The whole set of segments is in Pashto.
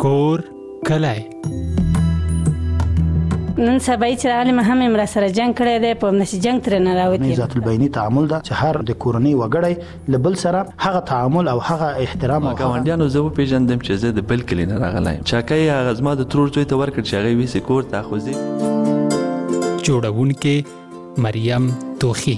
کور کلی. نن سبا چې عالم هم را سره جنگ کړی دی په نشي جنگ تر نه راوتی. ذات البینی تعامل دا چې هر د کورنۍ وګړی لبل سره هغه تعامل او هغه احترام او ګاونډیانو زه پیژندم چې زه د بل کلی نه راغلی چاکای هغه زما د ترور زوی ته ورکړ چې هغه ویسې کور ته خوځي. جوړونکې مریم توخی.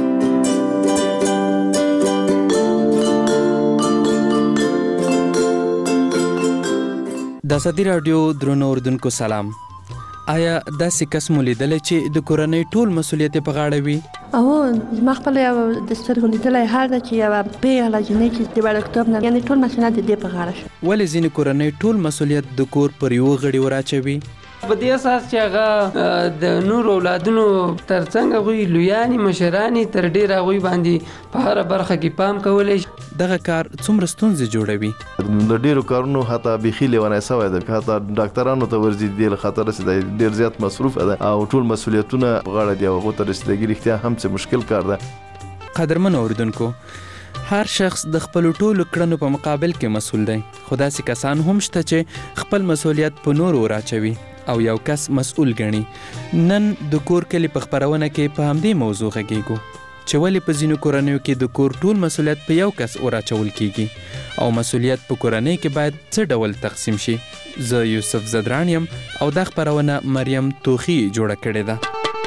د ازادي راډیو درنو اوریدونکو سلام. آیا داسې کس مو لیدلی چې د کورنۍ ټول مسؤلیت په غاړه وي؟ زما خپل یو د سترګو لیدلی حال ده چې یوه پیغله جینۍ چې د وړکتوب نه یعنې ټول مسؤلیت د دې په غاړه شو. ولې ځینې کورنۍ ټول مسؤلیت د کور پر یوه غړي وراچوي؟ په دې اساس چې هغه د نور اولادونو ترڅنګ هغوی لویانې مشرانې تر ډېره هغوی باندې په هره برخه کې پام کولی شي. دغه کار څومره ستونزې جوړوي؟ د ډیرو کارونو حتی بیخي لیونی سوی ده، حتی ډاکټرانو ته ورځي دې له خاطره چې ډېر زیات مصروف ده او ټول مسؤلیتونه په غاړه دي او هغو ته رسیدګي رښتیا هم څه مشکل کار ده. قدرمنو اوریدونکو، هر شخص د خپلو ټولو کړنو په مقابل کې مسؤل دی، خو داسې کسان هم شته چې خپل مسؤلیت په نورو وراچوي او یو کس مسؤل ګڼي. نن د کور کلی په خپرونه کې په همدې موضوع غږیږو چې ولې په ځینو کورنیو کې د کور ټول مسؤلیت په یو کس وراچول کیږي او مسؤلیت په کورنۍ کې باید څه ډول تقسیم شي. زه یوسف زدران یم او دا خپرونه مریم توخی جوړه کړې ده.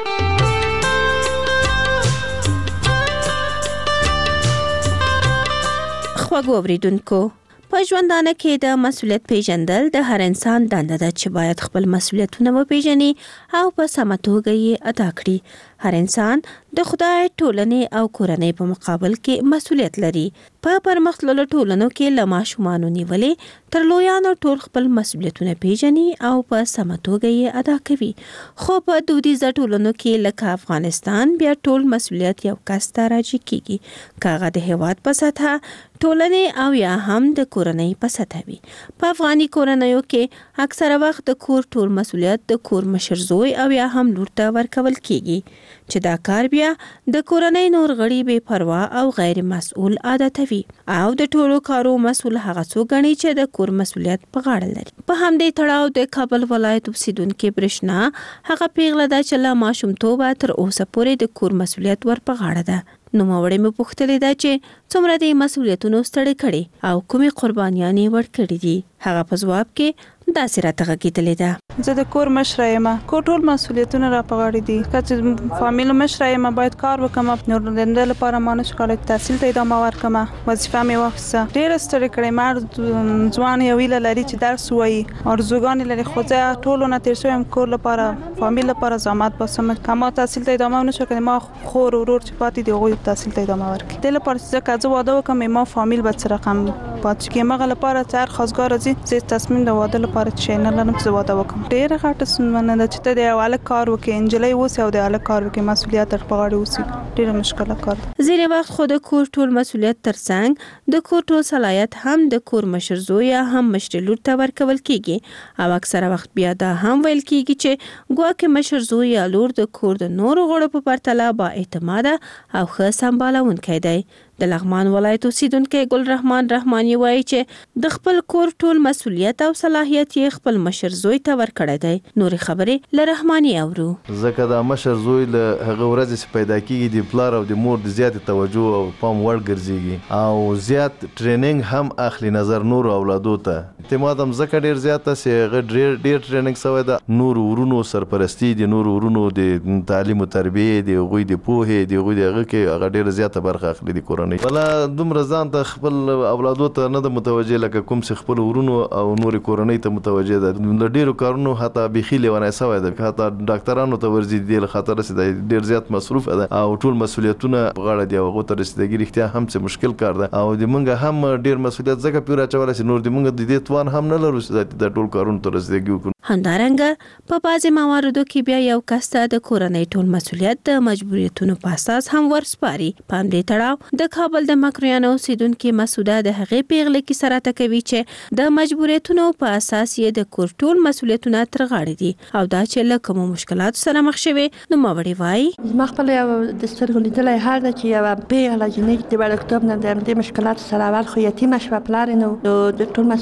خواږو اوریدونکو، په ژوندانه کې د مسؤلیت پیژندل د هر انسان دنده ده چې باید خپل مسؤلیتونه وپیژني او په سمه توګه یې ادا کړي. هر انسان د خدای، ټولنې او کورنۍ په مقابل کې مسؤلیت لري. په پرمختللو ټولنو کې له ماشومانو نیولې تر لویانو ټول خپل مسؤلیتونه پیژني او په سمه توګه یې ادا کوي. خو په دودیزه ټولنو کې لکه افغانستان بیا ټول مسؤلیت یو کس ته راجع کیږي، که هغه د هېواد په سطحه، ټولنې او یا هم د کورنۍ په سطحه وي. په افغاني کورنیو کې اکثره وخت د کور ټول مسؤلیت د کور مشر زوی او یا هم لور ته ورکول کیږي چې دا کار بیا د کورنۍ نور غړي بې پروا او غیر مسؤل عادتوي او د ټولو کارو مسؤل هغه څوک ګڼي چې د کور مسؤلیت په غاړه لري. په همدې تړاو د کابل ولایت اوسیدونکې برېښنا هغه پیغله ده چې له ماشومتوبه تر اوسه پورې د کور مسؤلیت ور په غاړه ده. نوموړې مې پوښتلې ده چې څومره د مسؤلیتونو ستړې کړي او کومې قربانیانې ورکړې دي. هغه په ځواب کې داسې راته غږېدلې ده: زه د کور مشره یم، کور ټول مسؤلیتونه را په غاړه دي. که چې فامیل مشره یم باید کار وکړم، نور د دې لپاره ما نشو کولی تحصیل ته ادامه ورکړم، وظیفه مې واخیسته. ډېره ستړې کړې ما ځوان یو هیله لري چې درس ووایي، ارزوګانې لري، خو زه ټولو نه تېر شوی یم کور لپاره، فامیل لپاره زحمت باسم. که ما تحصیل ته ادامه ونشو کولی، ما خور ورور چې پاتې دي هغوی تحصیل ته ادامه ورکړي. دې لپاره چې که زه واده وکړم ما فامیل به څه رقم پاتې کړي. هغه لپاره چې هر خواستګار راځي زه تصمیم د واده لپاره چې نه لرم چې واده وکړم. ډېره غټه ستونزه ده چې ته د یو هلک کار وکړې، نجلۍ اوسې او د هلک کار وکړې، مسؤلیت در په غاړه اوسي. ډېره مشکله کار ده. ځینې وخت خو د کور ټول مسؤلیت ترڅنګ د کور ټول صلاحیت هم د کور مشر زوی یا هم مشرې لور ته ورکول کیږي او اکثره وخت بیا دا هم ویل کیږي چې ګواکې مشر زوی یا لور د کور د نورو غړو په پرتله با اعتماده او ښه سمبالونکی دی. د لغمان ولایت اوسیدونکی ګل رحمان رحماني وایي چې د خپل کور ټول مسؤلیت او صلاحیت یې خپل مشر زوی ته ورکړی دی. نورې خبرې له رحماني اورو. ځکه دا مشر زوی له هغه ورځې چې پیدا کیږي د پلار او د مور د زیاتې توجه او پام وړ ګرځېږي او زیات ټریننګ هم اخلي نظر نور اولادو ته. اعتماد هم ځکه ډېر زیات ده چې هغه ډېر ټریننګ سوی ده. نور ورونو سرپرستي د نور ورونو د تعلیم او تربیې د هغوی د پوهې د هغوی د هغه کې هغه ډېره زیاته برخه اخلي د کورنۍ. ولا دومره ځان ته خپل اولادو ته نه ده متوجه لکه کوم چې خپل ورونو او نورې کورنۍ ته متوجه ده. له ډېرو کارونو حتی بیخي لیونی سوی ده، حتی ډاکټرانو ته ورځي دې له خاطره چې ډېر زیات مصروف ده او ټول مسؤلیتونه په غاړه دي او هغو ته رسیدګي رښتیا هم څه مشکل کار ده او د موږ هم ډېر مسؤلیت ځکه پرې راچولی چې نور د موږ د دې توان هم نه لرو چې د ټول کارونو ته رسیدګي وکړو. همدارنګه په بعضې مواردو کې بیا یو کس ته د کورنۍ ټول مسؤلیت د مجبوریتونو په اساس هم ورسپاري. په همدې تړاو د کابل د مکرویانو اوسیدونکې مسعوده د هغې پیغلې کیسه راته کوي چې د مجبوریتونو په اساس یې د کور ټول مسؤلیتونه تر غاړې دي او دا چې له کومو مشکلاتو سره مخ شوې. نوموړې وایي: زما خپل یو د سترګو لیدلی حال ده چې یوه پیغله جینۍ د وړکتوب نه د همدې مشکلاتو سره اول خو یتیمه شوه، پلار یې نه و، د ټول مسؤلیت د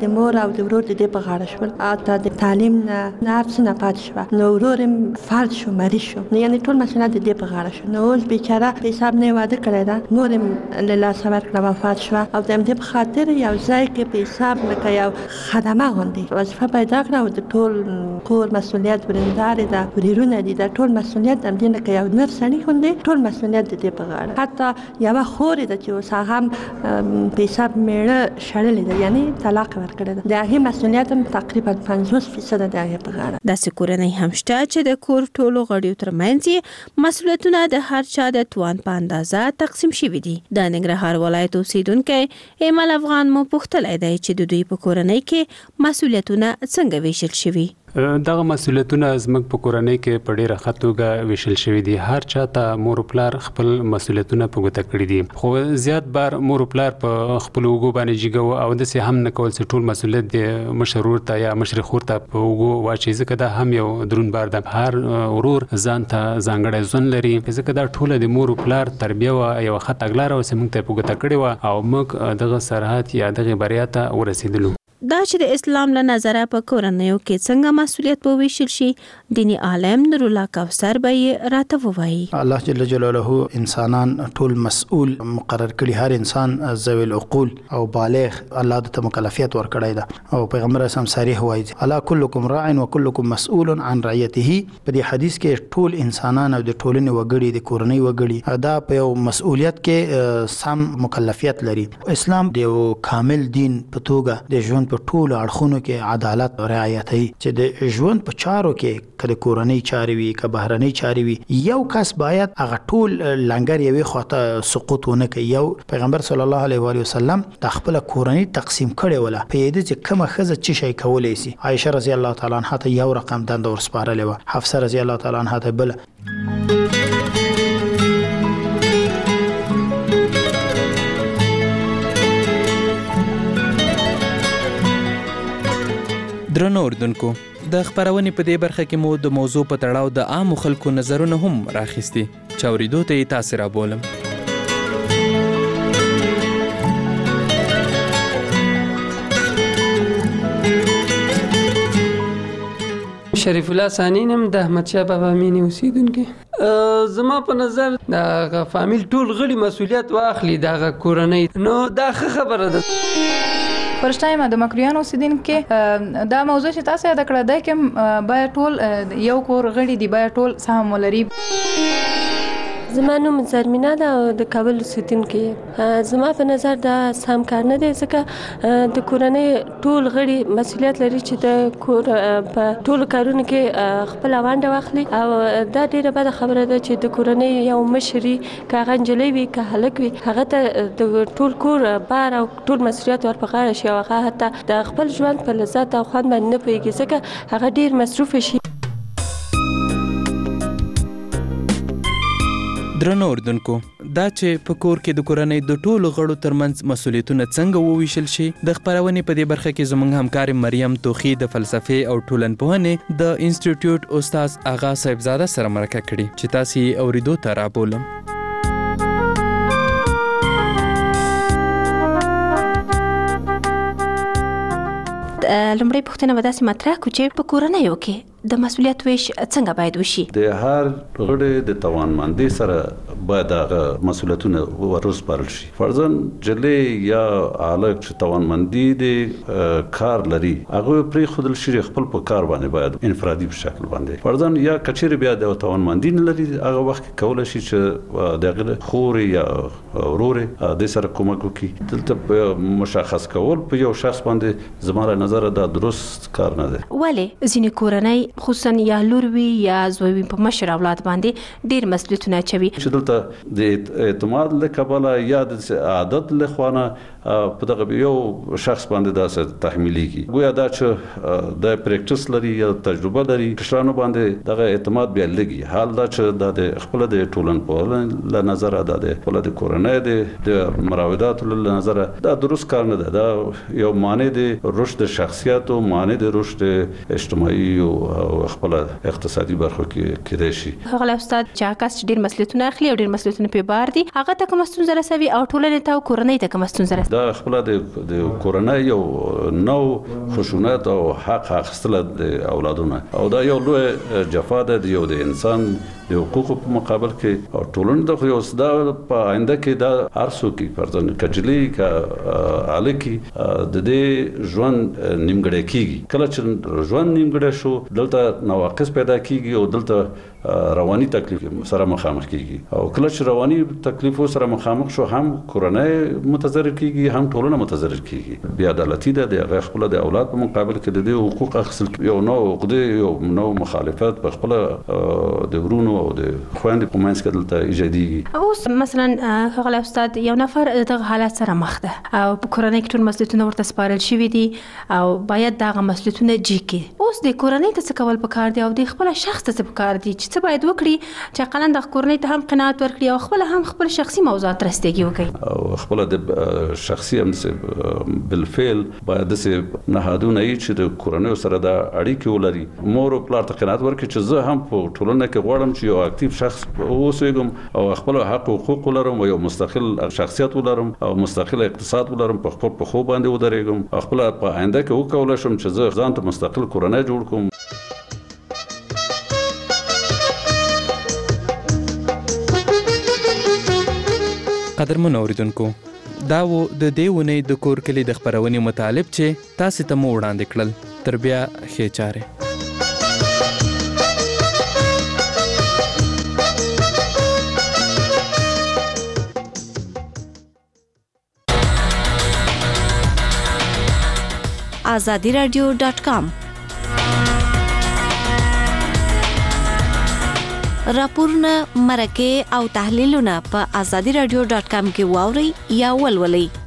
د مور او د ورور د دې په غاړه شول او ته د تعلیم نه هر څه نه پاتې شوه نو ورور فلج شو مریض شو نو یعنې ټول مسؤلیت د دې په غاړه شو نو اوس بیچاره په حساب نه واده کړی ده مور یې له لاسه ورکړه وفات شوه او د همدې په خاطر یو ځای کې په حساب لکه یو خدمه غوندې وظیفه پیدا کړه او د ټول کور مسؤلیت ورندارې ده ورېرونه دي دا ټول مسؤلیت همدې لکه یو نر سړي غوندې ټول مسؤلیت د دې په غاړه حتی یوه خور یې ده چې اوس هغه هم په حساب میړه شړلې ده یعنې طلاق ورکړی ده د هغې مسؤلیت هم تقریبا 50% د هغې په غاړه داسې کورنۍ هم شته چې د کور ټولو غړیو ترمنځ یې مسؤلیتونه د هر چا د توان په اندازه تقسیم شوي دي د ننګرهار ولایت اوسیدونکی ایمل افغان مو پوښتلی دی چې د دوی په کورنۍ کې مسؤلیتونه څنګه ویشل شوي دغه مسؤلیتونه زموږ په کورنۍ کې په ډیره ښه توګه ویشل شوي دي هر چا ته مور او پلار خپل مسؤلیتونه په ګوته کړي دي خو زیات بار مور او پلار په خپل اوږو باندې جګو او داسې هم نه کول چې ټول مسؤلیت د مشر ورور ته یا مشر خور ته په اوږو واچوي ځکه دا هم یو دروند بار ده هر ورور ځان ته ځانګړی ژوند لري ځکه دا ټوله د مور او پلار تربیه وه یوه ښه تګلاره وه چې موږ ته یې په ګوته کړې وه او موږ دغه سرحد یا دغې بریا ته ورسېدلو دا چې د اسلام له نظره په کورنیو کې څنګه مسؤلیت به ویشل شي دیني عالم نور الله کوثر به یې راته ووایي الله جل جلاله انسانان ټول مسؤل مقرر کړي هر انسان ذوی العقول او بالغ الله ته مکلفیت ورکړی ده او پیغمبر اسلام صریح وایي الا کلکم راع وکلکم مسؤول عن رعیته په دې حدیث کې ټول انسانان او د ټولنې وګړي د کورنۍ وګړي دا په یو مسؤلیت کې سم مکلفیت لري اسلام د یو کامل دین په توګه د ژوند په ټولو اړخونو کې عدالت رعایت کوي چې د ژوند په چارو کې کله کورنۍ چارې وي که بهرنۍ چارې وي یو کس باید هغه ټول لنګر یوې خواته سقوط ونه کوي یو پیغمبر صلی الله علیه و وسلم د خپل کورنۍ تقسیم کړې وله په دې چې کومه ښځه څه شی کولی شي عایشه رضی الله تعالی عنها ته یو رقم دنده ورسپارلې وه حفصه رضی الله تعالی عنها ته بله درنو اردوونکو د خپرونې په دې برخه کې مو د موضوع په تړاو د عامو خلکو نظرونه هم راخیستي چې اورېدو ته یې تاسې رابولم شریف الله ثانی نم د احمد شاه بابا مینې اوسیدونکی زما په نظر د فامیل ټول غړي مسؤلیت واخلي د کورنۍ نو دا ښه خبره ده فرشت ټایم د مکرویانو اوسیدونکو دا موضوع چې تاسو یاد کړه ده کې باید ټول یو کور غړي دی باید ټول سهم ولري زما نوم زرمینه ده او د کابل اوسیدونکې یم زما په نظر دا سم کار نه دی ځکه د کورنۍ ټول غړي مسؤلیت لري چې د کور په ټولو کارونو کې خپله ونډه واخلي او دا ډېره بده خبره ده چې د کورنۍ یو مشر وي که هغه نجلۍ وي که هلک وي هغه ته د ټول کور بار او ټول مسؤلیت ور په غاړه شي او هغه حتی د خپل ژوند په لذت او خوند باندې نه پوهېږي ځکه هغه ډېر مصروفه شي درنو اردوونکو دا چې په کور کې د کورنۍ د ټولو غړو ترمنځ مسؤلیتونه څنګه وویشل شي د خپرونې په دې برخه کې زموږ همکار مریم توخی د فلسفې او ټولنپوهنې د انسټیټیوټ استاد آغا صاحبزاده سره مرکه کړې چې تاسو یې اورېدو ته رابولم لومړی پوښتنه به داسې مطرح کړو چې په کورنیو کې د مسؤلیت ویش څنګه باید وشي د هر غړي د توانمندۍ سره باید هغه مسؤلیتونه ورسپارل شي فرضاً جلې یا هلک چې توانمندي د کار لري هغه پرېښودل شي خپل په کار باندې باید انفرادي په شکل باندې فرضاً یا کچېرې بیا د توانمندي نه لري هغه وخت کې کولی شي چې د هغې خورې یا ورورې دې سره کومک وکړي دلته مشخص کول په یو شخص باندې زما له نظره دا درست کار نه دی ولې ځینې کورنۍ خصوصا یا لور وي یا زوی وي په مشر اولاد باندې ډېر مسؤلیتونه اچوي چې دلته د اعتماد له کبله یا د عادت له خوا په دغه یو شخص باندې داسې تحمیلیږي ګویا دا چې د پریکټس لري یا تجربه لري کشرانو باندې دغه اعتماد بیا لږي حال دا چې دا د خپل د ټولنپوهنې له نظره دا د خپل د کورنۍ د مراوداتو له نظره دا درست کار نه ده دا یو معنی د رشد شخصیت او معنی د رشد اجتماعي او او خپل اقتصادي برخو کې کېدای شي. هغه استاد چې کس ډیر مسؤلیتونه اخلي او ډیر مسؤلیتونه په بار دي هغه ته کوم ستونزه رسوي او ټولنې ته او کورنۍ ته کوم ستونزه رسوي؟ دا خپل د کورنۍ یو نو خشونت او حق اخیستل د اولادونه او دا یو لوی جفا ده د یو د انسان د حقوقو په مقابل کې او ټولنه د خو دا په آینده کې دا ارسو کې پرځن کجلی کا الکی د دې ژوند نیمګړی کیږي. کله چې ژوند نیمګړی شو دلته نواقص پیدا کیږي او دلته رواني تکلیف سره مخامخ کیږي او کله چې رواني تکلیف سره مخامخ شو هم کورنۍ متضرر کیږي هم ټولنه متضرر کیږي. بیا عدالتي ده د خپل د اولاد په مقابل کې د دې حقوق اخیستل یو نو عقده یو نو مخالفت په خپل د ورونو او د خويندې په منځ کې دلته ایجاديږي. اوس مثلا هغه استاد یو نفر د حالت سره مخ ده او په کورنۍ کې ټول مسؤلیتونه ورته سپارل شوي دي او باید دغه مسؤلیتونه جګي. اوس د کورنۍ ته څه کول پکار دي او د خپل شخص ته څه پکار دي چې څه باید وکړي چې قلند د کورنۍ ته هم قناعت ورکړي او خپل هم خپل شخصي موضوعات رسیدګي وکړي او خپل د شخصي هم بالفعل باید د نهادونه چې د کورنۍ سره د اړیکې ولري. مور او پلار ته قناعت ورکړي چې زه هم په ټولنه کې غواړم چې یو اکټیو شخص اوسېږم او خپل حق او حقوق ولرم او یو مستقل شخصیت ولرم او مستقل اقتصاد ولرم په خپل په خو باندې ودرېږم او خپل په آینده کې وکولای شم چې زه ځان ته مستقل کورنۍ جوړ کړم. قدرمن اوریدونکو دا و د دې ونې د کور کلی د خبرونې مطالب چې تاسو ته مو وړاندې کړل. تر بیا ښه چاره. azadiradio.com راپورونه مرکه او تحلیلونه په azadiradio.com کې واوري یا ولولئ.